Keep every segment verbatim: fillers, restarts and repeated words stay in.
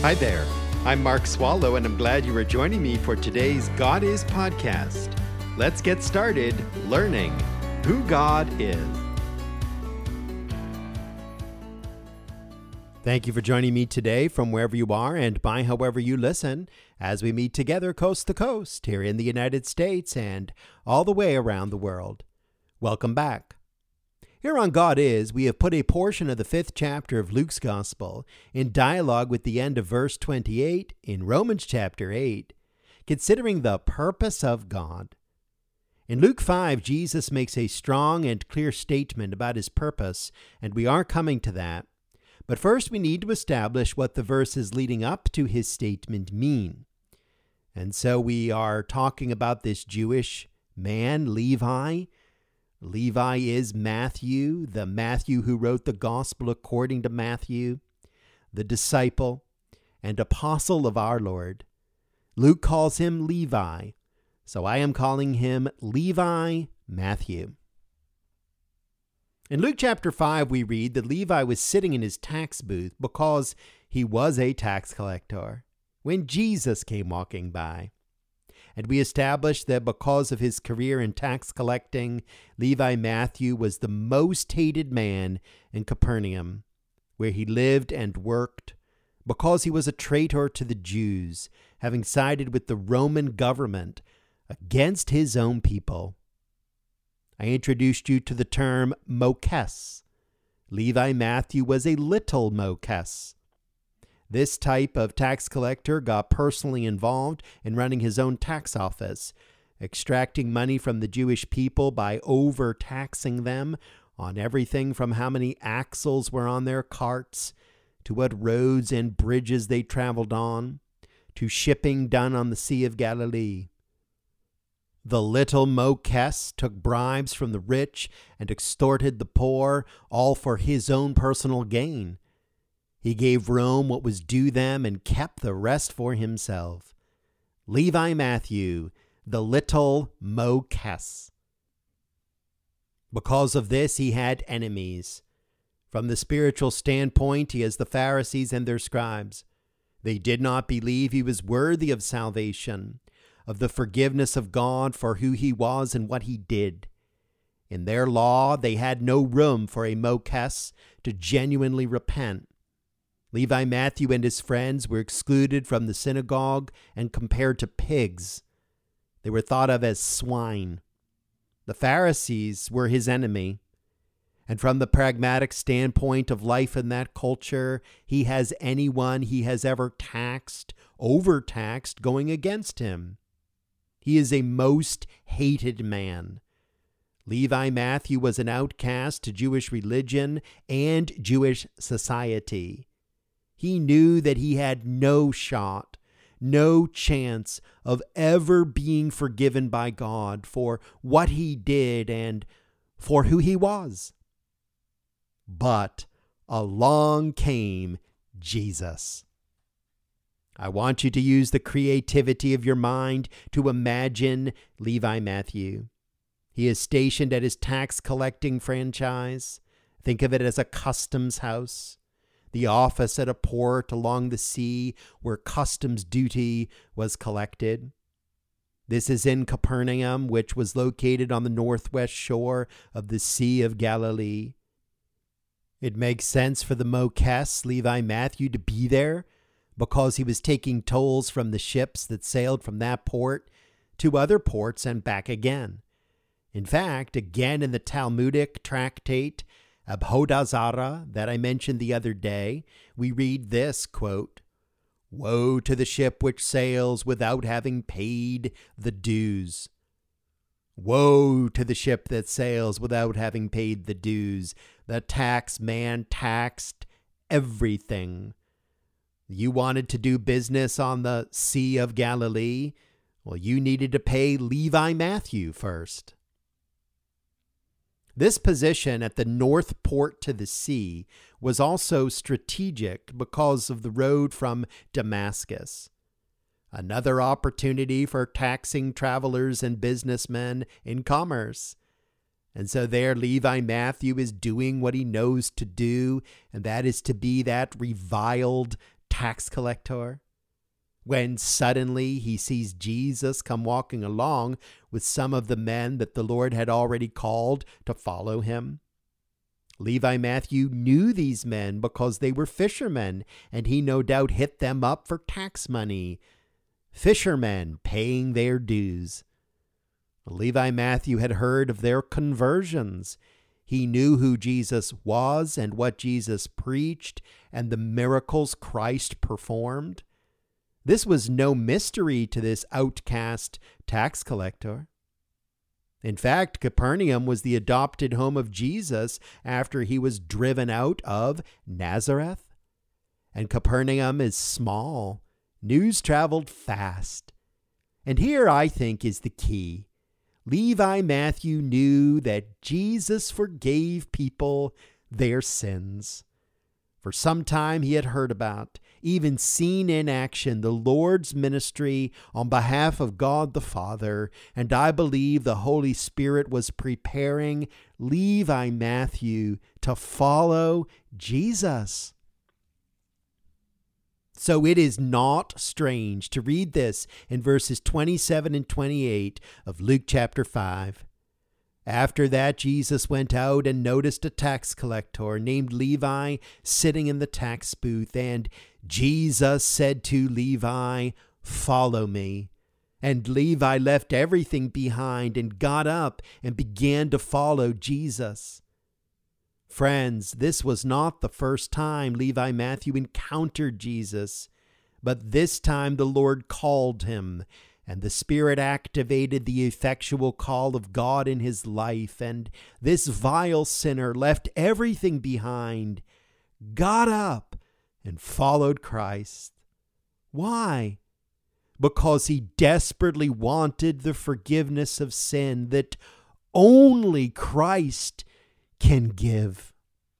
Hi there. I'm Mark Swallow, and I'm glad you are joining me for today's God Is podcast. Let's get started learning who God is. Thank you for joining me today from wherever you are and by however you listen as we meet together coast to coast here in the United States and all the way around the world. Welcome back. Here on God Is, we have put a portion of the fifth chapter of Luke's Gospel in dialogue with the end of verse twenty-eight in Romans chapter eight, considering the purpose of God. In Luke five, Jesus makes a strong and clear statement about his purpose, and we are coming to that. But first, we need to establish what the verses leading up to his statement mean. And so we are talking about this Jewish man, Levi. Levi is Matthew, the Matthew who wrote the gospel according to Matthew, the disciple and apostle of our Lord. Luke calls him Levi, so I am calling him Levi Matthew. In Luke chapter five, we read that Levi was sitting in his tax booth because he was a tax collector when Jesus came walking by. And we established that because of his career in tax collecting, Levi Matthew was the most hated man in Capernaum, where he lived and worked, because he was a traitor to the Jews, having sided with the Roman government against his own people. I introduced you to the term mokes. Levi Matthew was a little mokes. This type of tax collector got personally involved in running his own tax office, extracting money from the Jewish people by overtaxing them on everything from how many axles were on their carts, to what roads and bridges they traveled on, to shipping done on the Sea of Galilee. The little mokes took bribes from the rich and extorted the poor, all for his own personal gain. He gave Rome what was due them and kept the rest for himself. Levi Matthew, the little mokes. Because of this, he had enemies. From the spiritual standpoint, he has the Pharisees and their scribes. They did not believe he was worthy of salvation, of the forgiveness of God for who he was and what he did. In their law, they had no room for a mokes to genuinely repent. Levi Matthew and his friends were excluded from the synagogue and compared to pigs. They were thought of as swine. The Pharisees were his enemy. And from the pragmatic standpoint of life in that culture, he has anyone he has ever taxed, overtaxed, going against him. He is a most hated man. Levi Matthew was an outcast to Jewish religion and Jewish society. He knew that he had no shot, no chance of ever being forgiven by God for what he did and for who he was. But along came Jesus. I want you to use the creativity of your mind to imagine Levi Matthew. He is stationed at his tax collecting franchise. Think of it as a customs house. The office at a port along the sea where customs duty was collected. This is in Capernaum, which was located on the northwest shore of the Sea of Galilee. It makes sense for the mokes, Levi Matthew, to be there because he was taking tolls from the ships that sailed from that port to other ports and back again. In fact, again in the Talmudic tractate Avodah Zarah that I mentioned the other day, we read this, quote, "Woe to the ship which sails without having paid the dues." Woe to the ship that sails without having paid the dues. The tax man taxed everything. You wanted to do business on the Sea of Galilee? Well, you needed to pay Levi Matthew first. This position at the north port to the sea was also strategic because of the road from Damascus. Another opportunity for taxing travelers and businessmen in commerce. And so there Levi Matthew is doing what he knows to do, and that is to be that reviled tax tax collector when suddenly he sees Jesus come walking along with some of the men that the Lord had already called to follow him? Levi Matthew knew these men because they were fishermen, and he no doubt hit them up for tax money. Fishermen paying their dues. Levi Matthew had heard of their conversions. He knew who Jesus was and what Jesus preached and the miracles Christ performed. This was no mystery to this outcast tax collector. In fact, Capernaum was the adopted home of Jesus after he was driven out of Nazareth. And Capernaum is small. News traveled fast. And here, I think, is the key. Levi Matthew knew that Jesus forgave people their sins. For some time he had heard about, even seen in action, the Lord's ministry on behalf of God the Father, and I believe the Holy Spirit was preparing Levi Matthew to follow Jesus. So it is not strange to read this in verses twenty-seven and twenty-eight of Luke chapter five. After that, Jesus went out and noticed a tax collector named Levi sitting in the tax booth, and Jesus said to Levi, "Follow me." And Levi left everything behind and got up and began to follow Jesus. Friends, this was not the first time Levi Matthew encountered Jesus, but this time the Lord called him, and the Spirit activated the effectual call of God in his life, and this vile sinner left everything behind, got up, and followed Christ. Why? Because he desperately wanted the forgiveness of sin that only Christ can give.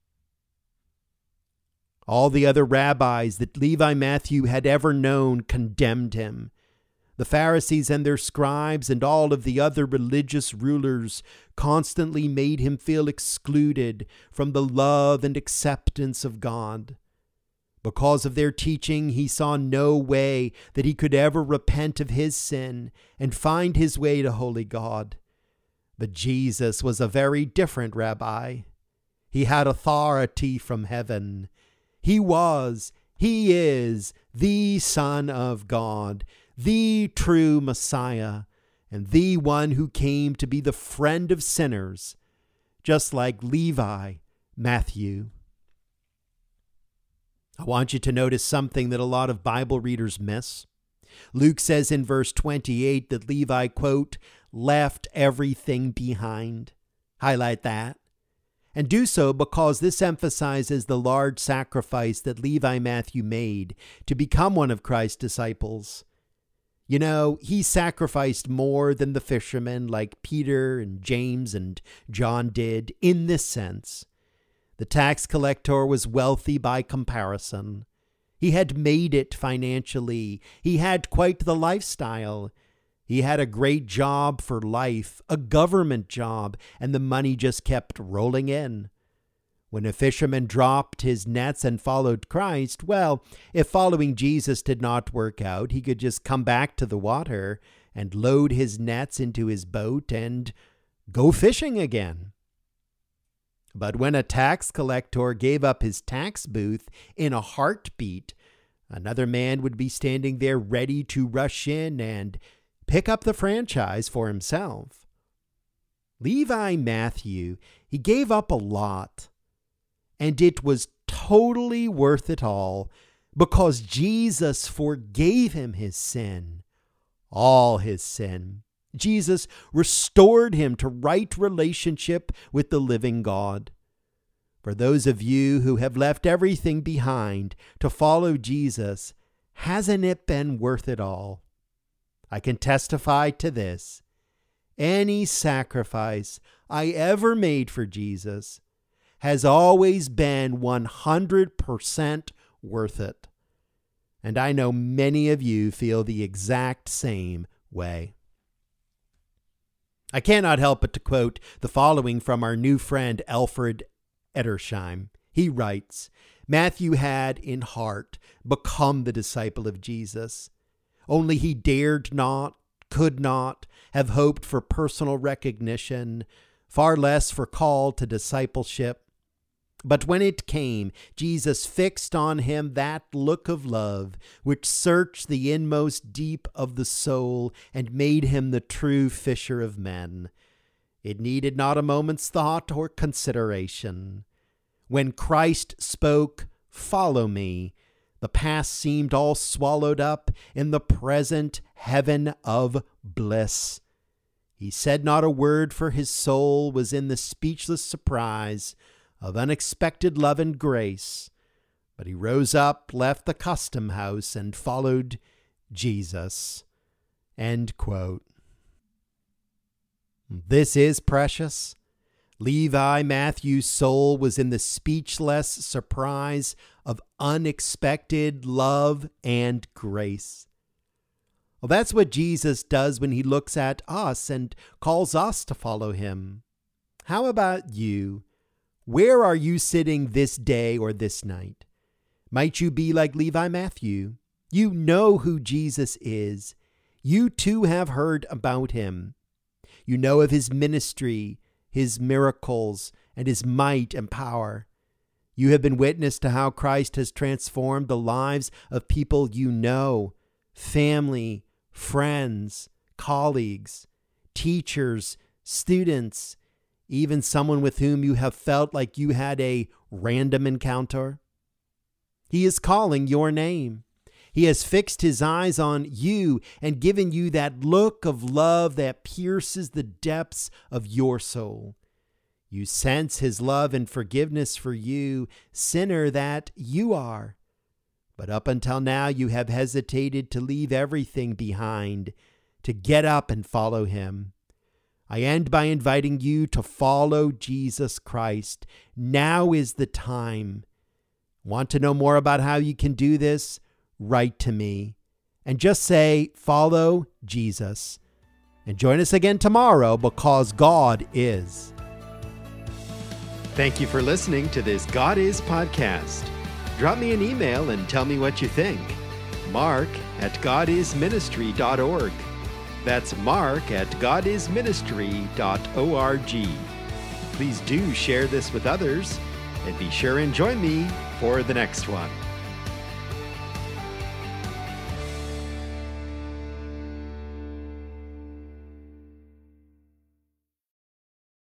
All the other rabbis that Levi Matthew had ever known condemned him. The Pharisees and their scribes and all of the other religious rulers constantly made him feel excluded from the love and acceptance of God. Because of their teaching, he saw no way that he could ever repent of his sin and find his way to holy God. But Jesus was a very different rabbi. He had authority from heaven. He was, he is, the Son of God, the true Messiah, and the one who came to be the friend of sinners, just like Levi Matthew. I want you to notice something that a lot of Bible readers miss. Luke says in verse twenty-eight that Levi, quote, left everything behind. Highlight that. And do so because this emphasizes the large sacrifice that Levi Matthew made to become one of Christ's disciples. You know, he sacrificed more than the fishermen like Peter and James and John did in this sense. The tax collector was wealthy by comparison. He had made it financially. He had quite the lifestyle. He had a great job for life, a government job, and the money just kept rolling in. When a fisherman dropped his nets and followed Christ, well, if following Jesus did not work out, he could just come back to the water and load his nets into his boat and go fishing again. But when a tax collector gave up his tax booth in a heartbeat, another man would be standing there ready to rush in and pick up the franchise for himself. Levi Matthew, he gave up a lot, and it was totally worth it all because Jesus forgave him his sin, all his sin. Jesus restored him to right relationship with the living God. For those of you who have left everything behind to follow Jesus, hasn't it been worth it all? I can testify to this. Any sacrifice I ever made for Jesus has always been one hundred percent worth it. And I know many of you feel the exact same way. I cannot help but to quote the following from our new friend Alfred Edersheim. He writes, Matthew had in heart become the disciple of Jesus. Only he dared not, could not, have hoped for personal recognition, far less for call to discipleship. But when it came, Jesus fixed on him that look of love which searched the inmost deep of the soul and made him the true fisher of men. It needed not a moment's thought or consideration. When Christ spoke, "Follow me," the past seemed all swallowed up in the present heaven of bliss. He said not a word, for his soul was in the speechless surprise of unexpected love and grace. But he rose up, left the custom house, and followed Jesus. End quote. This is precious. Levi Matthew's soul was in the speechless surprise of unexpected love and grace. Well, that's what Jesus does when he looks at us and calls us to follow him. How about you? Where are you sitting this day or this night? Might you be like Levi Matthew? You know who Jesus is. You too have heard about him. You know of his ministry, his miracles, and his might and power. You have been witness to how Christ has transformed the lives of people you know, family, friends, colleagues, teachers, students, even someone with whom you have felt like you had a random encounter. He is calling your name. He has fixed his eyes on you and given you that look of love that pierces the depths of your soul. You sense his love and forgiveness for you, sinner that you are. But up until now, you have hesitated to leave everything behind, to get up and follow him. I end by inviting you to follow Jesus Christ. Now is the time. Want to know more about how you can do this? Write to me and just say, "Follow Jesus." And join us again tomorrow, because God is. Thank you for listening to this God Is podcast. Drop me an email and tell me what you think. Mark at god is ministry dot org. That's Mark at god is ministry dot org. Please do share this with others, and be sure and join me for the next one.